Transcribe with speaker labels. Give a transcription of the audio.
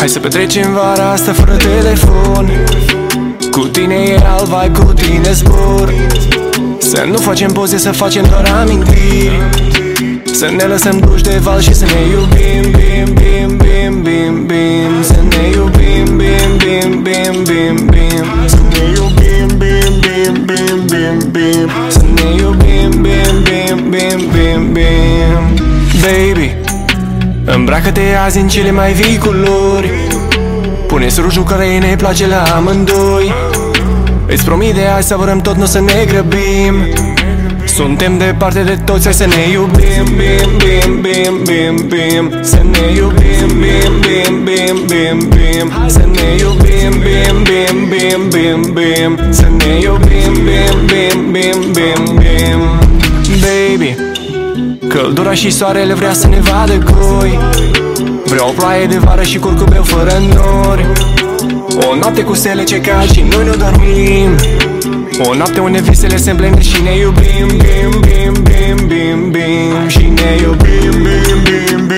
Speaker 1: Hai să petrecem vara asta fără telefon. Cu tine e alt vibe, cu tine zbor. Să nu facem poze, să facem doar amintiri. Să ne lăsăm duși de val și să ne iubim, bim, bim, bim, bim, bim. Să ne iubim, bim, bim, bim, bim, bim. Să ne iubim, bim, bim, bim, bim, bim. Să ne iubim, bim, bim, bim, bim, bim. Baby, îmbracă-te azi în cele mai vii culori. Pune-ți rujul care ne place la amândoi. Îți promit de azi savurăm tot, nu să ne grăbim. Suntem departe de toți, hai să ne iubim, bim, bim, bim, bim, bim. Să ne iubim, bim, bim, bim, bim, bim. Să ne iubim, bim, bim, bim, bim, bim. Să ne iubim, bim, bim, bim, bim, bim. Baby, căldura și soarele vrea să ne vadă goi. Vreau o ploaie de vară și curcubeu fără nori. O noapte cu stele ce cad și noi nu dormim. O noapte unde visele se împlinesc și ne iubim, bim, bim, bim, bim, bim. Și ne iubim, bim, bim, bim.